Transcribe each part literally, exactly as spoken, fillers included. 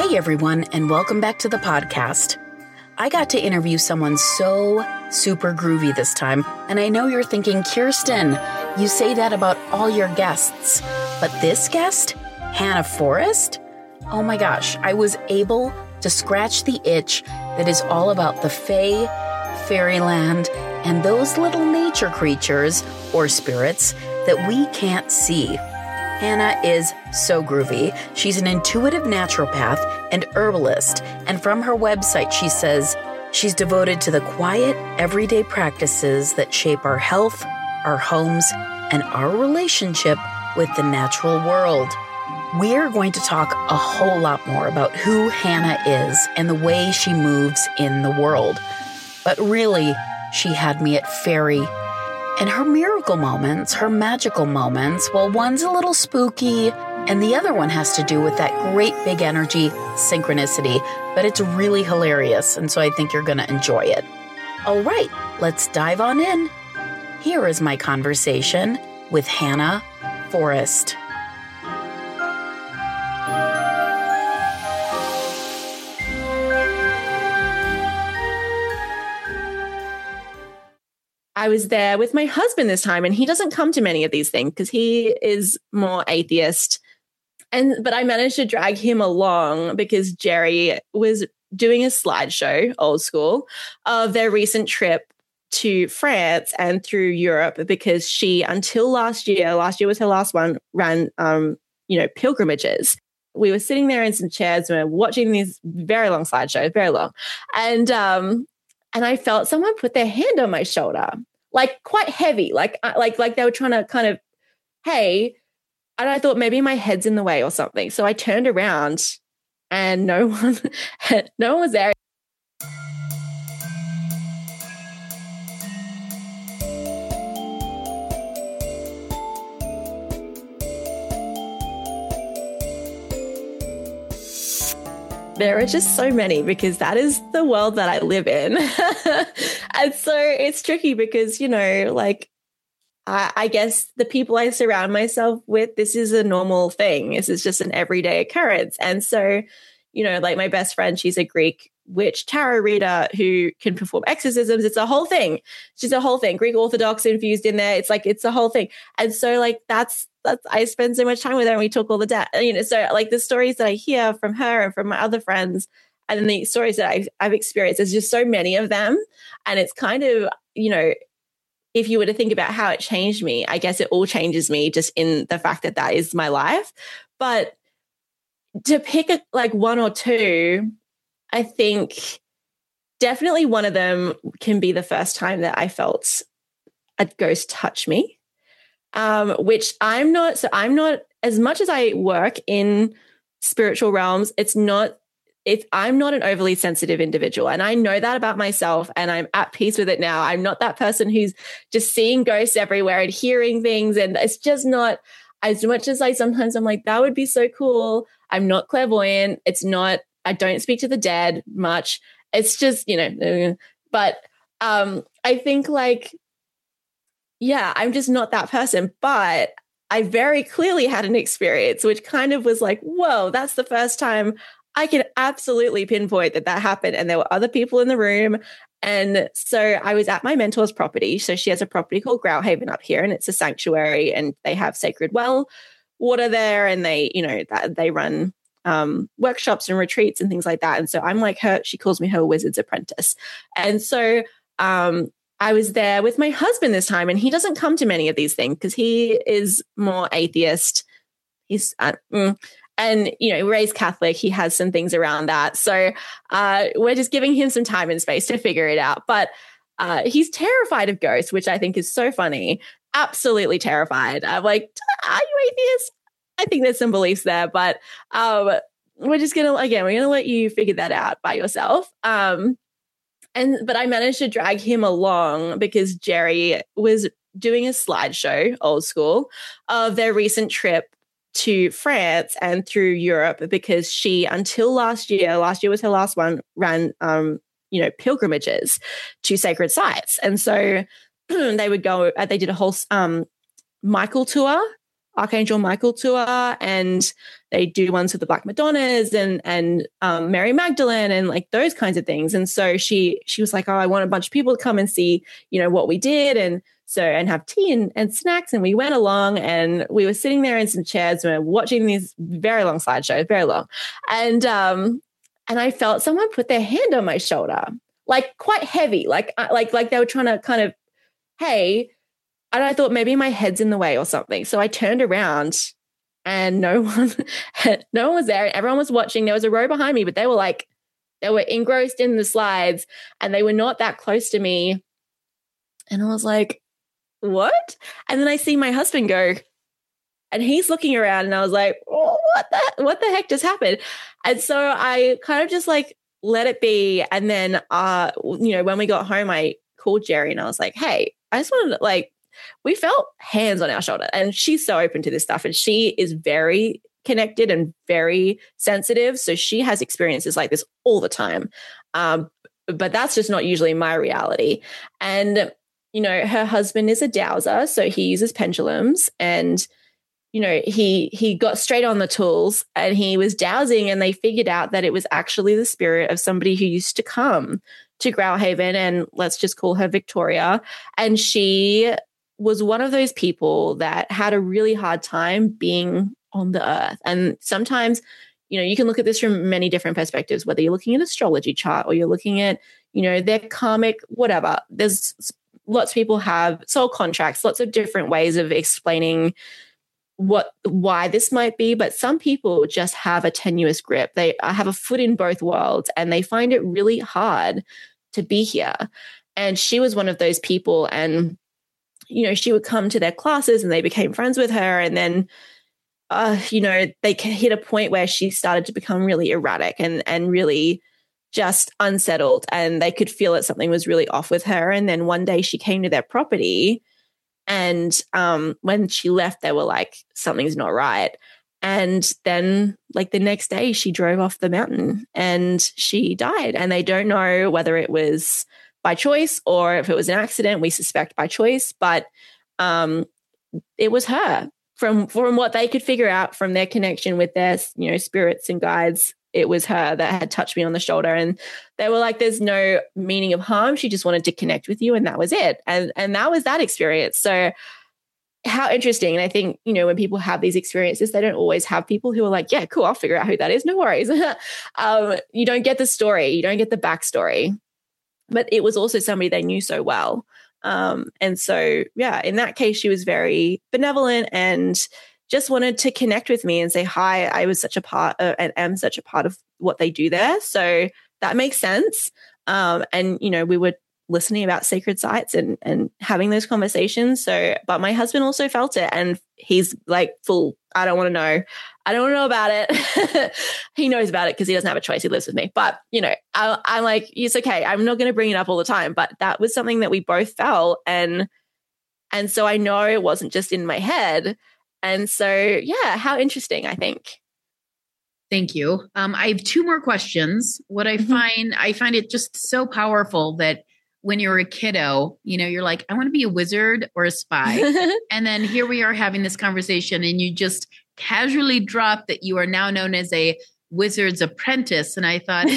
Hey everyone, and welcome back to the podcast. I got to interview someone so super groovy this time, and I know you're thinking, Kirsten, you say that about all your guests, but this guest, Hannah Forrest? Oh my gosh, I was able to scratch the itch that is all about the fae, fairyland, and those little nature creatures or spirits that we can't see. Hannah is so groovy. She's an intuitive naturopath and herbalist, and from her website she says she's devoted to the quiet, everyday practices that shape our health, our homes, and our relationship with the natural world. We're going to talk a whole lot more about who Hannah is and the way she moves in the world. But really, she had me at fairy. And her miracle moments, her magical moments, well, one's a little spooky, and the other one has to do with that great big energy, synchronicity, but it's really hilarious, and so I think you're going to enjoy it. All right, let's dive on in. Here is my conversation with Hannah Forrest. I was there with my husband this time, and he doesn't come to many of these things because he is more atheist. And but I managed to drag him along because Jerry was doing a slideshow, old school, of their recent trip to France and through Europe because she, until last year, last year was her last one, ran, um, you know, pilgrimages. We were sitting there in some chairs and we were watching these very long slideshows, very long. And, um, and I felt someone put their hand on my shoulder, like quite heavy, like, like, like they were trying to kind of, hey, and I thought maybe my head's in the way or something. So I turned around and no one, no one was there. There are just so many because that is the world that I live in. And so it's tricky because, you know, like, I, I guess the people I surround myself with, this is a normal thing. This is just an everyday occurrence. And so, you know, like my best friend, she's a Greek witch tarot reader who can perform exorcisms. It's a whole thing. She's a whole thing. Greek Orthodox infused in there. It's like, it's a whole thing. And so like, that's, that's, I spend so much time with her and we talk all the time, you know, so like the stories that I hear from her and from my other friends and then the stories that I've, I've experienced, there's just so many of them. And it's kind of, you know, if you were to think about how it changed me, I guess it all changes me just in the fact that that is my life. But to pick a, like one or two, I think definitely one of them can be the first time that I felt a ghost touch me, um, which I'm not, so I'm not, as much as I work in spiritual realms, it's not, If I'm not an overly sensitive individual, and I know that about myself and I'm at peace with it now. I'm not that person who's just seeing ghosts everywhere and hearing things. And it's just not, as much as I sometimes I'm like, that would be so cool. I'm not clairvoyant. It's not, I don't speak to the dead much. It's just, you know, but um, I think like, yeah, I'm just not that person. But I very clearly had an experience which kind of was like, whoa, that's the first time I can absolutely pinpoint that that happened. And there were other people in the room. And so I was at my mentor's property. So she has a property called Grouthaven up here, and it's a sanctuary, and they have sacred well water there. And they, you know, that they run um, workshops and retreats and things like that. And so I'm like her, she calls me her wizard's apprentice. And so um, I was there with my husband this time, and he doesn't come to many of these things because he is more atheist. He's, uh, mm, And, you know, raised Catholic, he has some things around that. So uh, we're just giving him some time and space to figure it out. But uh, he's terrified of ghosts, which I think is so funny. Absolutely terrified. I'm like, are you atheist? I think there's some beliefs there. But um, we're just going to, again, we're going to let you figure that out by yourself. Um, and But I managed to drag him along because Jerry was doing a slideshow, old school, of their recent trip to France and through Europe because she, until last year, last year was her last one, ran, um, you know, pilgrimages to sacred sites. And so they would go, they did a whole um, Michael tour Archangel Michael tour, and they do ones with the Black Madonnas and and um, Mary Magdalene and like those kinds of things. And so she she was like, oh, I want a bunch of people to come and see, you know, what we did, and so and have tea and, and snacks. And we went along, and we were sitting there in some chairs, and we were watching these very long slideshows, very long, and um and I felt someone put their hand on my shoulder, like quite heavy, like like like they were trying to kind of, hey. And I thought maybe my head's in the way or something. So I turned around and no one, no one was there. Everyone was watching. There was a row behind me, but they were like, they were engrossed in the slides and they were not that close to me. And I was like, what? And then I see my husband go, and he's looking around, and I was like, oh, what the, what the heck just happened? And so I kind of just like let it be. And then, uh, you know, when we got home, I called Jerry and I was like, hey, I just wanted to like, we felt hands on our shoulder, and she's so open to this stuff, and she is very connected and very sensitive. So she has experiences like this all the time. Um, but that's just not usually my reality. And, you know, her husband is a dowser, so he uses pendulums, and, you know, he, he got straight on the tools and he was dowsing, and they figured out that it was actually the spirit of somebody who used to come to Growhaven, and let's just call her Victoria. And she was one of those people that had a really hard time being on the earth. And sometimes, you know, you can look at this from many different perspectives, whether you're looking at astrology chart or you're looking at, you know, their karmic, whatever. There's lots of people have soul contracts, lots of different ways of explaining what, why this might be. But some people just have a tenuous grip. They have a foot in both worlds, and they find it really hard to be here. And she was one of those people. And you know, she would come to their classes and they became friends with her. And then, uh, you know, they hit a point where she started to become really erratic and, and really just unsettled. And they could feel that something was really off with her. And then one day she came to their property, and um, when she left, they were like, something's not right. And then like the next day she drove off the mountain and she died. And they don't know whether it was by choice or if it was an accident. We suspect by choice, but um, it was her. From from what they could figure out from their connection with their, you know, spirits and guides, it was her that had touched me on the shoulder. And they were like, there's no meaning of harm. She just wanted to connect with you, and that was it. And and that was that experience. So how interesting. And I think, you know, when people have these experiences, they don't always have people who are like, yeah, cool, I'll figure out who that is. No worries. um, you don't get the story. You don't get the backstory. But it was also somebody they knew so well. Um, and so, yeah, in that case, she was very benevolent and just wanted to connect with me and say, hi, I was such a part uh, and am such a part of what they do there. So that makes sense. Um, and, you know, we were listening about sacred sites and, and having those conversations. So, but my husband also felt it, and he's like, full, I don't want to know. I don't want to know about it. He knows about it because he doesn't have a choice. He lives with me. But, you know, I, I'm like, it's okay. I'm not going to bring it up all the time. But that was something that we both felt. And, and so I know it wasn't just in my head. And so, yeah, how interesting, I think. Thank you. Um, I have two more questions. What I Mm-hmm. find, I find it just so powerful that when you're a kiddo, you know, you're like, I want to be a wizard or a spy. And then here we are having this conversation, and you just casually drop that you are now known as a wizard's apprentice. And I thought,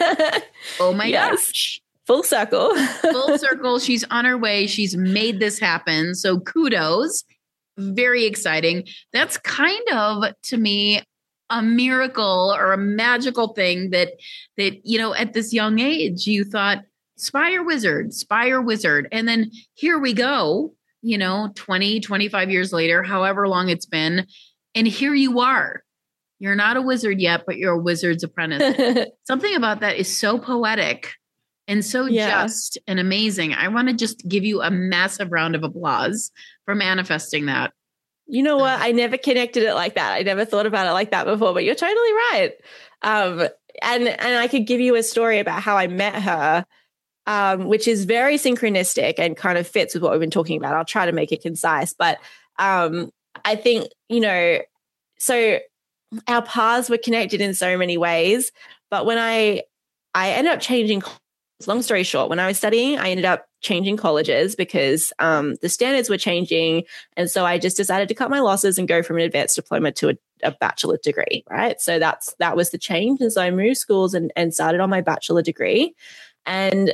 oh my Yes. gosh. Full circle. Full circle. She's on her way. She's made this happen. So kudos. Very exciting. That's kind of, to me, a miracle or a magical thing that, that, you know, at this young age, you thought, spy or wizard, spy or wizard. And then here we go, you know, twenty, twenty-five years later, however long it's been. And here you are. You're not a wizard yet, but you're a wizard's apprentice. Something about that is so poetic and so Yeah. just and amazing. I want to just give you a massive round of applause for manifesting that. You know what? I never connected it like that. I never thought about it like that before, but you're totally right. Um, and, and I could give you a story about how I met her, um, which is very synchronistic and kind of fits with what we've been talking about. I'll try to make it concise, but um, I think, you know, so our paths were connected in so many ways, but when I, I ended up changing, long story short, when I was studying, I ended up changing colleges because um, the standards were changing. And so I just decided to cut my losses and go from an advanced diploma to a, a bachelor degree, right? So that's that was the change. And so I moved schools and, and started on my bachelor degree. And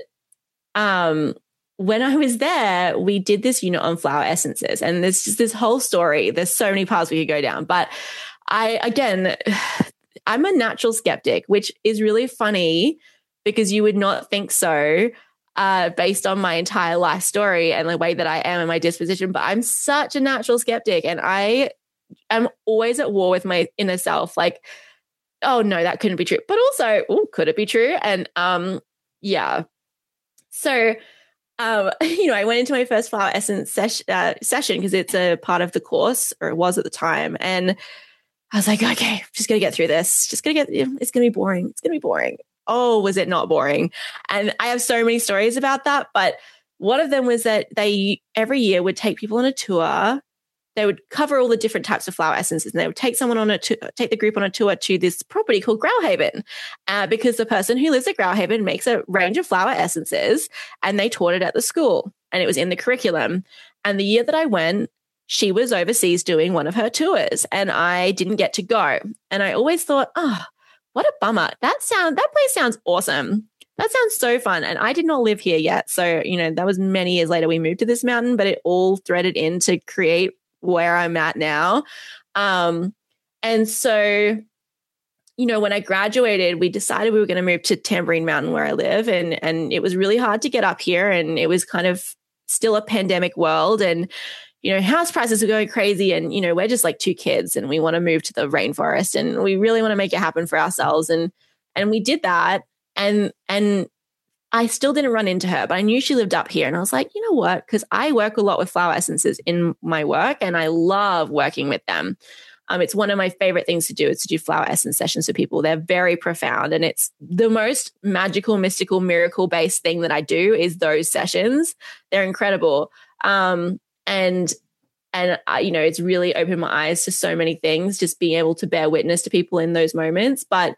um, when I was there, we did this unit on flower essences. And there's just this whole story. There's so many paths we could go down. But I, again, I'm a natural skeptic, which is really funny because you would not think so uh, based on my entire life story and the way that I am and my disposition. But I'm such a natural skeptic, and I am always at war with my inner self. Like, oh no, that couldn't be true. But also, oh, could it be true? And um, yeah. So, um, you know, I went into my first flower essence ses- uh, session because it's a part of the course, or it was at the time. And I was like, okay, just going to get through this. Just going to get, it's going to be boring. It's going to be boring. Oh, was it not boring? And I have so many stories about that. But one of them was that they every year would take people on a tour. They would cover all the different types of flower essences, and they would take someone on a to- take the group on a tour to this property called Growhaven, uh, because the person who lives at Growhaven makes a range of flower essences, and they taught it at the school, and it was in the curriculum. And the year that I went, she was overseas doing one of her tours, and I didn't get to go. And I always thought, oh, what a bummer. That sound that place sounds awesome. That sounds so fun. And I did not live here yet, so you know that was many years later we moved to this mountain, but it all threaded in to create where I'm at now. Um, and so, you know, when I graduated, we decided we were going to move to Tamborine Mountain where I live. And, and it was really hard to get up here. And it was kind of still a pandemic world. And, you know, house prices were going crazy. And, you know, we're just like two kids and we want to move to the rainforest and we really want to make it happen for ourselves. And, and we did that. And, and, I still didn't run into her, but I knew she lived up here. And I was like, you know what? Because I work a lot with flower essences in my work and I love working with them. Um, it's one of my favorite things to do is to do flower essence sessions with people. They're very profound. And it's the most magical, mystical, miracle-based thing that I do is those sessions. They're incredible. Um, and, and uh, you know, it's really opened my eyes to so many things, just being able to bear witness to people in those moments. But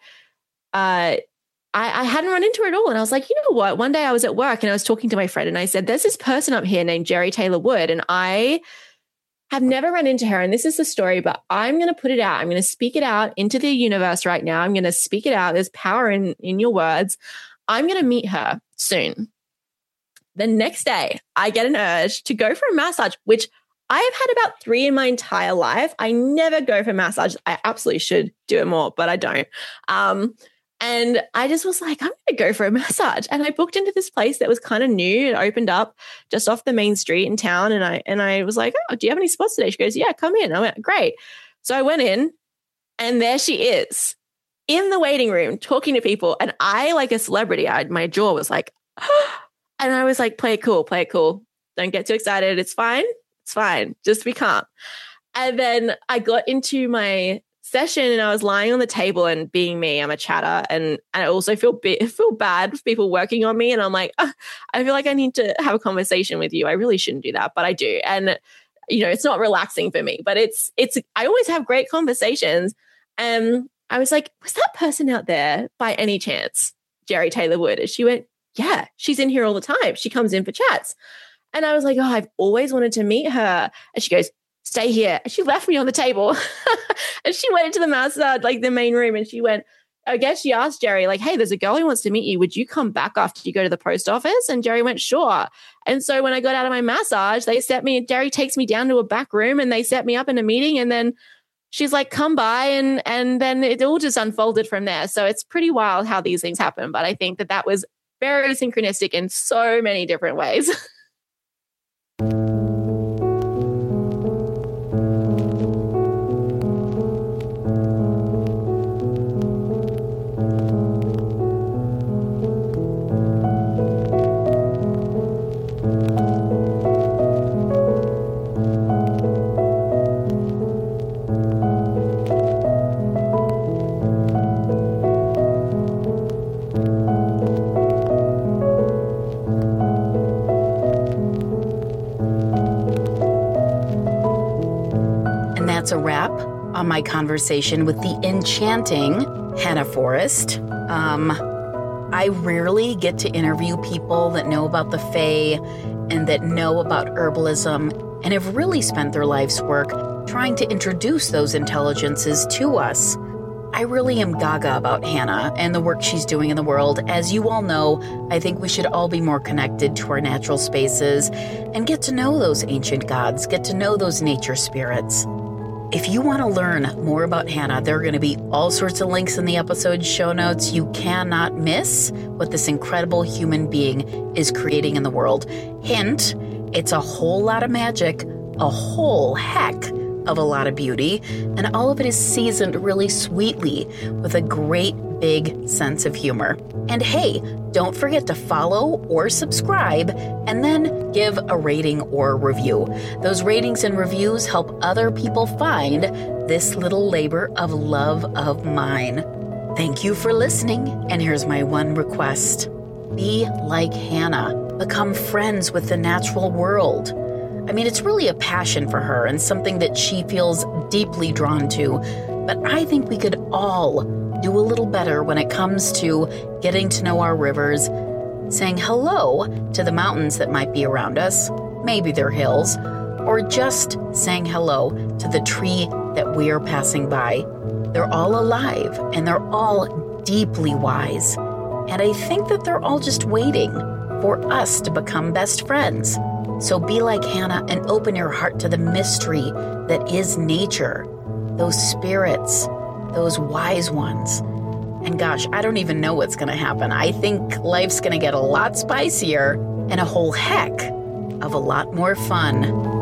uh I, I hadn't run into her at all. And I was like, you know what? One day I was at work and I was talking to my friend and I said, there's this person up here named Jerry Taylor Wood. And I have never run into her. And this is the story, but I'm going to put it out. I'm going to speak it out into the universe right now. I'm going to speak it out. There's power in, in your words. I'm going to meet her soon. The next day, I get an urge to go for a massage, which I have had about three in my entire life. I never go for massage. I absolutely should do it more, but I don't. Um, And I just was like, I'm going to go for a massage. And I booked into this place that was kind of new. It opened up just off the main street in town. And I and I was like, oh, do you have any spots today? She goes, yeah, come in. I went, great. So I went in and there she is in the waiting room talking to people. And I, like a celebrity, I, my jaw was like, oh. And I was like, play it cool, play it cool. Don't get too excited. It's fine. It's fine. Just be calm. And then I got into my session and I was lying on the table and being me, I'm a chatter. And I also feel be- feel bad for people working on me. And I'm like, oh, I feel like I need to have a conversation with you. I really shouldn't do that, but I do. And, you know, it's not relaxing for me, but it's, it's, I always have great conversations. And I was like, was that person out there by any chance Jerry Taylor Wood? And she went, yeah, she's in here all the time. She comes in for chats. And I was like, oh, I've always wanted to meet her. And she goes, stay here. And she left me on the table and she went into the massage, like the main room. And she went, I guess she asked Jerry, like, hey, there's a girl who wants to meet you. Would you come back after you go to the post office? And Jerry went, sure. And so when I got out of my massage, they set me, Jerry takes me down to a back room and they set me up in a meeting. And then she's like, come by. And, and then it all just unfolded from there. So it's pretty wild how these things happen. But I think that that was very synchronistic in so many different ways. That's a wrap on my conversation with the enchanting Hannah Forrest. Um, I rarely get to interview people that know about the Fae and that know about herbalism and have really spent their life's work trying to introduce those intelligences to us. I really am gaga about Hannah and the work she's doing in the world. As you all know, I think we should all be more connected to our natural spaces and get to know those ancient gods, get to know those nature spirits. If you want to learn more about Hannah, there are going to be all sorts of links in the episode show notes. You cannot miss what this incredible human being is creating in the world. Hint, it's a whole lot of magic, a whole heck of a lot of beauty, and all of it is seasoned really sweetly with a great big sense of humor. And hey, don't forget to follow or subscribe and then give a rating or review. Those ratings and reviews help other people find this little labor of love of mine. Thank you for listening, and here's my one request. Be like Hannah. Become friends with the natural world. I mean, it's really a passion for her and something that she feels deeply drawn to. But I think we could all do a little better when it comes to getting to know our rivers, saying hello to the mountains that might be around us, maybe they're hills, or just saying hello to the tree that we are passing by. They're all alive and they're all deeply wise. And I think that they're all just waiting for us to become best friends. So be like Hannah and open your heart to the mystery that is nature, those spirits, those wise ones. And gosh, I don't even know what's going to happen. I think life's going to get a lot spicier and a whole heck of a lot more fun.